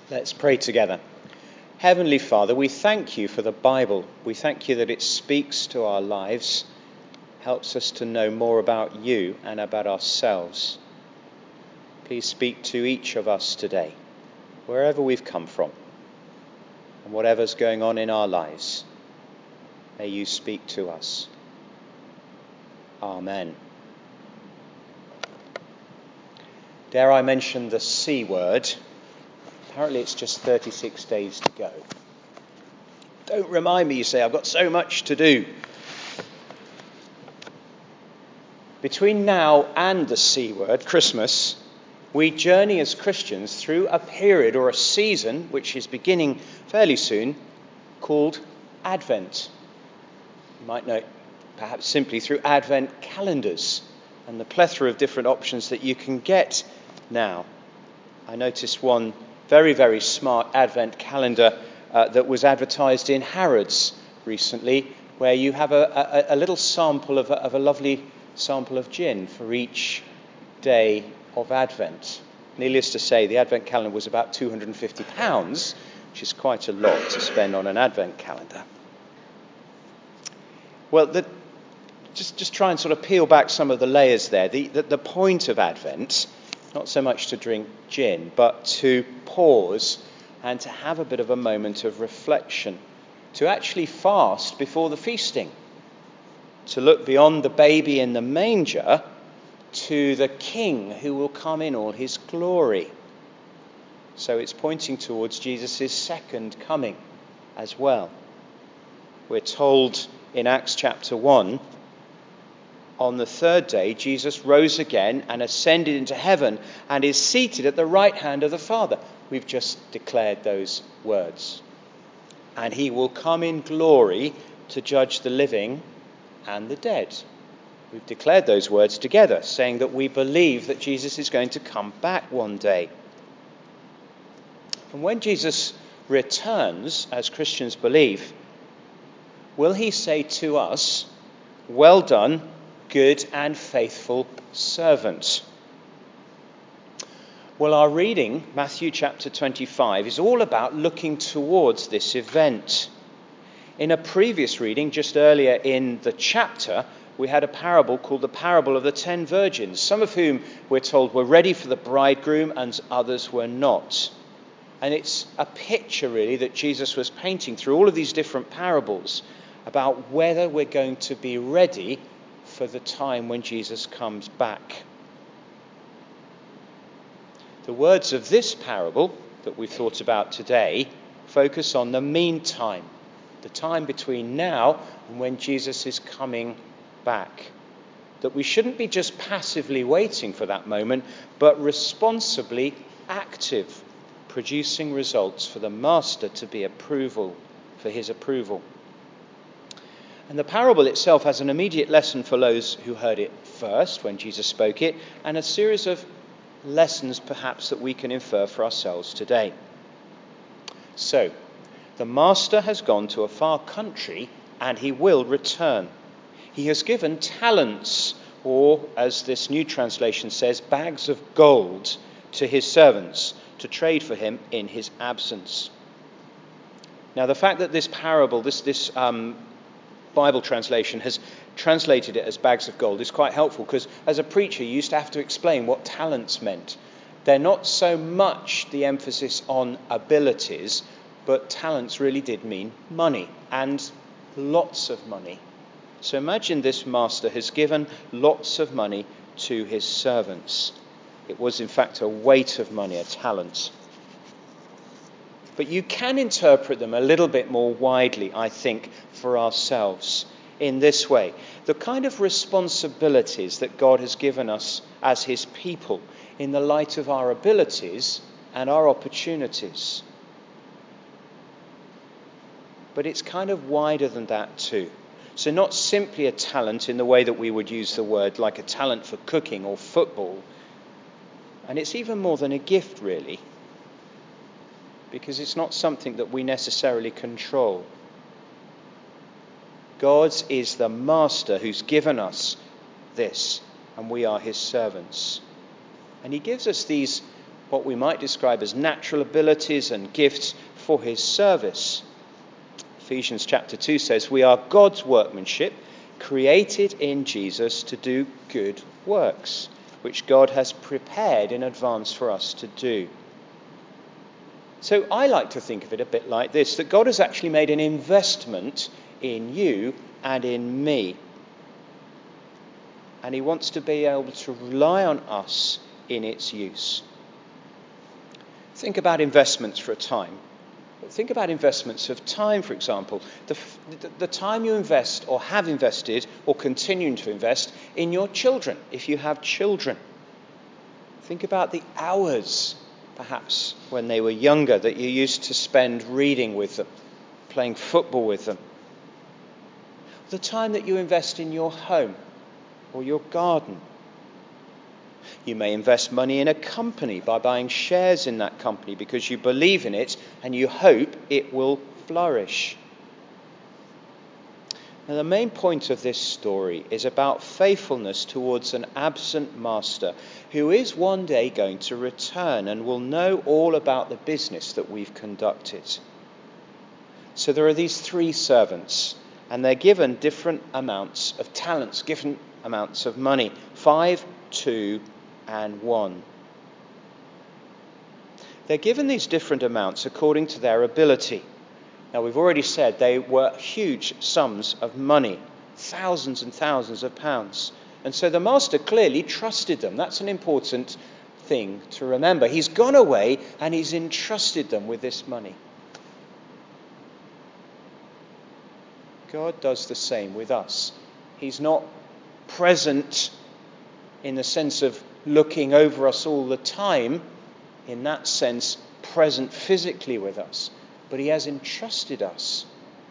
Let's pray together. Heavenly Father, we thank you for the Bible. We thank you that it speaks to our lives, helps us to know more about you and about ourselves. Please speak to each of us today, wherever we've come from, and whatever's going on in our lives. May you speak to us. Amen. Dare I mention the C word? Apparently it's just 36 days to go. Don't remind me, you say, I've got so much to do. Between now and the C word, Christmas, we journey as Christians through a period or a season, which is beginning fairly soon, called Advent. You might know it perhaps simply through Advent calendars and the plethora of different options that you can get now. I noticed one very, very smart Advent calendar that was advertised in Harrods recently, where you have a little sample of a lovely sample of gin for each day of Advent. Needless to say, the Advent calendar was about £250, which is quite a lot to spend on an Advent calendar. Well, just try and sort of peel back some of the layers there. The point of Advent, not so much to drink gin, but to pause and to have a bit of a moment of reflection, to actually fast before the feasting, to look beyond the baby in the manger to the King who will come in all his glory. So it's pointing towards Jesus' second coming as well. We're told in Acts chapter 1, on the third day, Jesus rose again and ascended into heaven and is seated at the right hand of the Father. We've just declared those words. And he will come in glory to judge the living and the dead. We've declared those words together, saying that we believe that Jesus is going to come back one day. And when Jesus returns, as Christians believe, will he say to us, "Well done, good and faithful servant"? Well, our reading, Matthew chapter 25, is all about looking towards this event. In a previous reading, just earlier in the chapter, we had a parable called the parable of the 10 virgins, some of whom we're told were ready for the bridegroom and others were not. And it's a picture really that Jesus was painting through all of these different parables about whether we're going to be ready for the time when Jesus comes back. The words of this parable that we've thought about today focus on the meantime, the time between now and when Jesus is coming back. That we shouldn't be just passively waiting for that moment, but responsibly active, producing results for the Master to be for his approval. And the parable itself has an immediate lesson for those who heard it first when Jesus spoke it, and a series of lessons perhaps that we can infer for ourselves today. So, the Master has gone to a far country and he will return. He has given talents, or as this new translation says, bags of gold to his servants to trade for him in his absence. Now, the fact that this parable, this Bible translation has translated it as bags of gold is quite helpful, because as a preacher you used to have to explain what talents meant. They're not so much the emphasis on abilities, but talents really did mean money, and lots of money. So imagine this master has given lots of money to his servants. It was in fact a weight of money, a talent. But you can interpret them a little bit more widely, I think, for ourselves in this way. The kind of responsibilities that God has given us as his people in the light of our abilities and our opportunities. But it's kind of wider than that too. So not simply a talent in the way that we would use the word, like a talent for cooking or football. And it's even more than a gift, really, because it's not something that we necessarily control. God is the master who's given us this, and we are his servants. And he gives us these what we might describe as natural abilities and gifts for his service. Ephesians chapter 2 says, we are God's workmanship, created in Jesus to do good works, which God has prepared in advance for us to do. So I like to think of it a bit like this, that God has actually made an investment in you and in me. And he wants to be able to rely on us in its use. Think about investments for a time. Think about investments of time, for example. The time you invest or have invested or continuing to invest in your children, if you have children. Think about the hours, perhaps, when they were younger that you used to spend reading with them, playing football with them. The time that you invest in your home or your garden. You may invest money in a company by buying shares in that company because you believe in it and you hope it will flourish. Now, the main point of this story is about faithfulness towards an absent master who is one day going to return and will know all about the business that we've conducted. So there are these 3 servants, and they're given different amounts of talents, different amounts of money, 5, 2, and 1. They're given these different amounts according to their ability. Now, we've already said they were huge sums of money, thousands and thousands of pounds. And so the master clearly trusted them. That's an important thing to remember. He's gone away and he's entrusted them with this money. God does the same with us. He's not present in the sense of looking over us all the time, in that sense, present physically with us. But he has entrusted us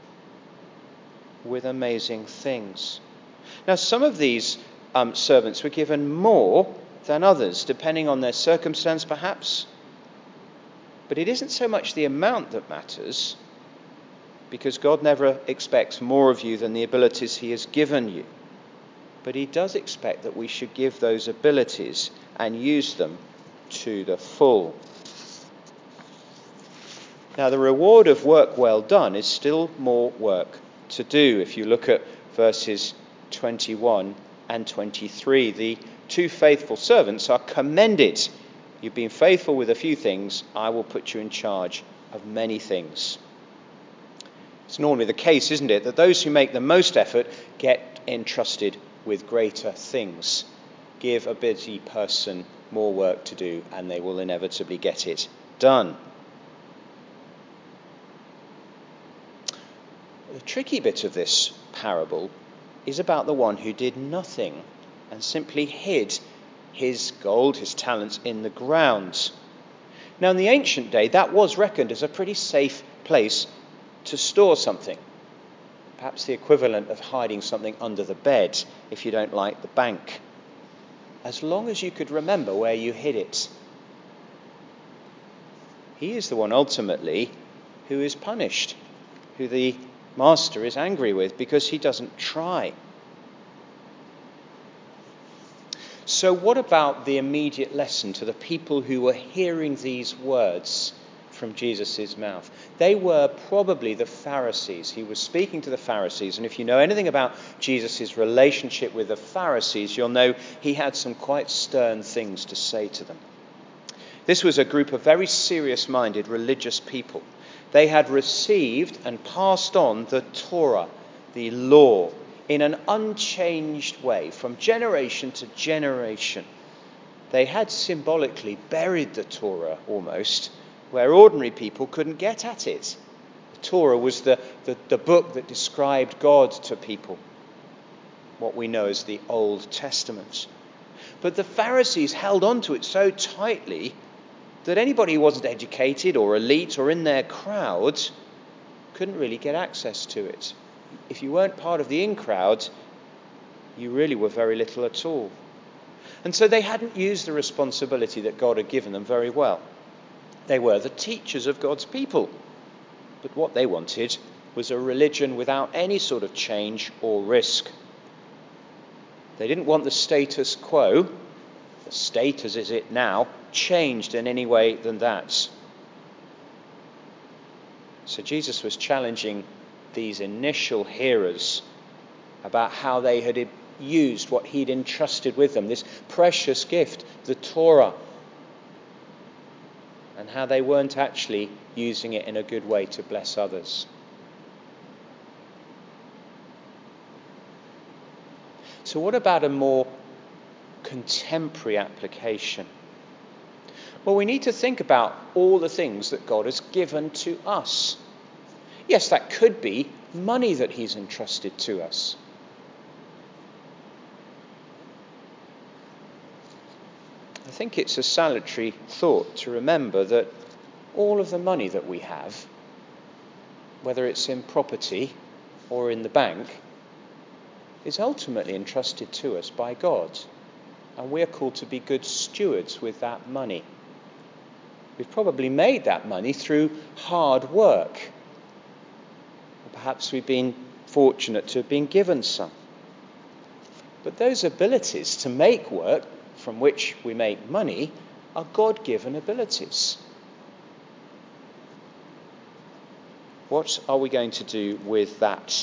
with amazing things. Now, some of these servants were given more than others, depending on their circumstance, perhaps. But it isn't so much the amount that matters, because God never expects more of you than the abilities he has given you. But he does expect that we should give those abilities and use them to the full. Now, the reward of work well done is still more work to do. If you look at verses 21 and 23, the 2 faithful servants are commended. You've been faithful with a few things, I will put you in charge of many things. It's normally the case, isn't it, that those who make the most effort get entrusted with greater things. Give a busy person more work to do and they will inevitably get it done. The tricky bit of this parable is about the one who did nothing and simply hid his gold, his talents, in the ground. Now, in the ancient day, that was reckoned as a pretty safe place to store something. Perhaps the equivalent of hiding something under the bed if you don't like the bank. As long as you could remember where you hid it. He is the one ultimately who is punished, who the master is angry with because he doesn't try. So what about the immediate lesson to the people who were hearing these words from Jesus' mouth? They were probably the Pharisees. He was speaking to the Pharisees, and if you know anything about Jesus' relationship with the Pharisees, you'll know he had some quite stern things to say to them. This was a group of very serious-minded religious people. They had received and passed on the Torah, the law, in an unchanged way from generation to generation. They had symbolically buried the Torah almost, where ordinary people couldn't get at it. The Torah was the book that described God to people, what we know as the Old Testament. But the Pharisees held on to it so tightly that anybody who wasn't educated or elite or in their crowd couldn't really get access to it. If you weren't part of the in-crowd, you really were very little at all. And so they hadn't used the responsibility that God had given them very well. They were the teachers of God's people. But what they wanted was a religion without any sort of change or risk. They didn't want the status quo. the state as is it now, changed in any way than that. So Jesus was challenging these initial hearers about how they had used what he'd entrusted with them, this precious gift, the Torah, and how they weren't actually using it in a good way to bless others. So what about a more contemporary application? Well, we need to think about all the things that God has given to us. Yes, that could be money that he's entrusted to us. I think it's a salutary thought to remember that all of the money that we have, whether it's in property or in the bank, is ultimately entrusted to us by God. And we're called to be good stewards with that money. We've probably made that money through hard work. Or perhaps we've been fortunate to have been given some. But those abilities to make work from which we make money are God-given abilities. What are we going to do with that?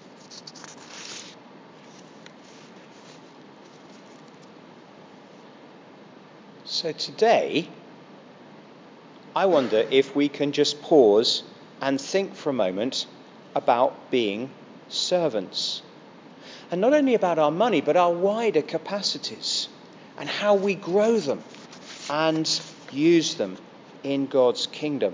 So today, I wonder if we can just pause and think for a moment about being servants. And not only about our money, but our wider capacities and how we grow them and use them in God's kingdom.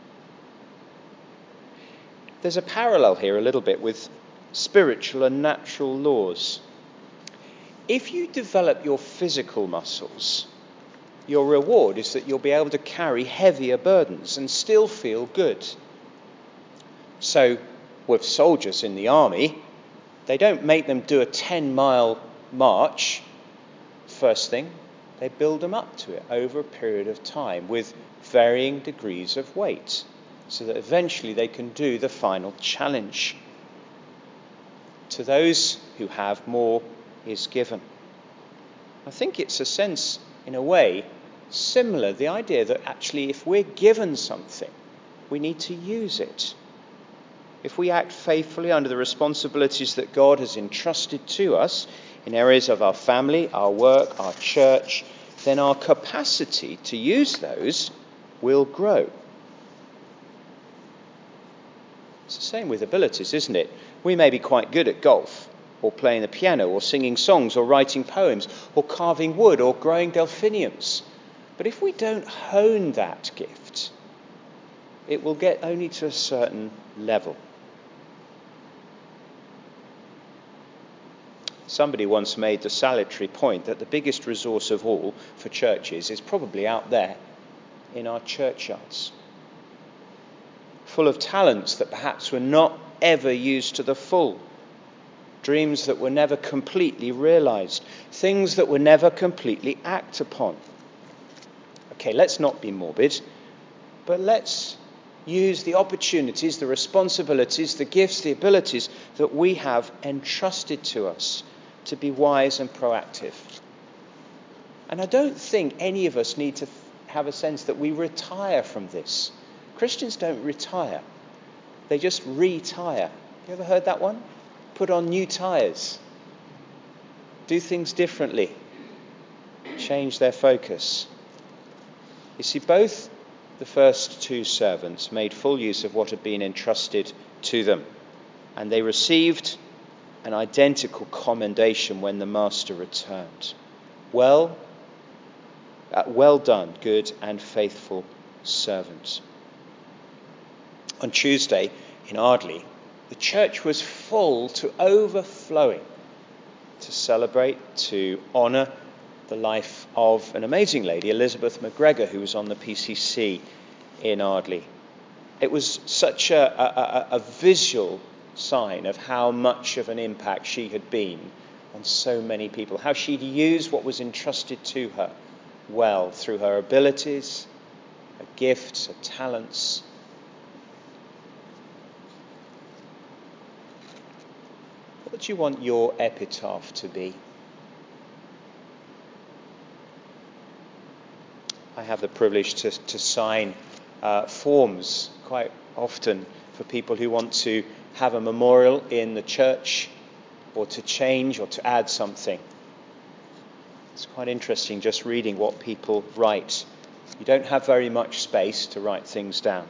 There's a parallel here a little bit with spiritual and natural laws. If you develop your physical muscles, your reward is that you'll be able to carry heavier burdens and still feel good. So, with soldiers in the army, they don't make them do a 10-mile march first thing. They build them up to it over a period of time with varying degrees of weight, so that eventually they can do the final challenge. To those who have, more is given. I think it's a sense, in a way, similar, the idea that actually if we're given something, we need to use it. If we act faithfully under the responsibilities that God has entrusted to us in areas of our family, our work, our church, then our capacity to use those will grow. It's the same with abilities, isn't it? We may be quite good at golf, or playing the piano, or singing songs, or writing poems, or carving wood, or growing delphiniums. But if we don't hone that gift, it will get only to a certain level. Somebody once made the salutary point that the biggest resource of all for churches is probably out there in our churchyards, full of talents that perhaps were not ever used to the full, dreams that were never completely realized, things that were never completely acted upon. Okay, let's not be morbid, but let's use the opportunities, the responsibilities, the gifts, the abilities that we have entrusted to us to be wise and proactive. And I don't think any of us need to have a sense that we retire from this. Christians don't retire. They just retire. You ever heard that one? Put on new tires. Do things differently. Change their focus. You see, both the first two servants made full use of what had been entrusted to them, and they received an identical commendation when the master returned. Well done, good and faithful servant. On Tuesday in Ardleigh, the church was full to overflowing to celebrate, to honour the life of an amazing lady, Elizabeth McGregor, who was on the PCC in Ardleigh. It was such a visual sign of how much of an impact she had been on so many people, how she'd used what was entrusted to her well through her abilities, her gifts, her talents. What do you want your epitaph to be? I have the privilege to sign forms quite often for people who want to have a memorial in the church, or to change or to add something. It's quite interesting just reading what people write. You don't have very much space to write things down.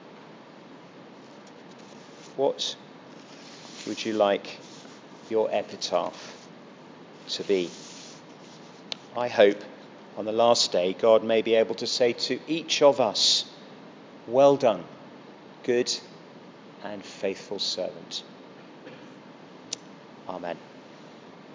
What would you like your epitaph to be? I hope on the last day God may be able to say to each of us, "Well done, good and faithful servant." Amen.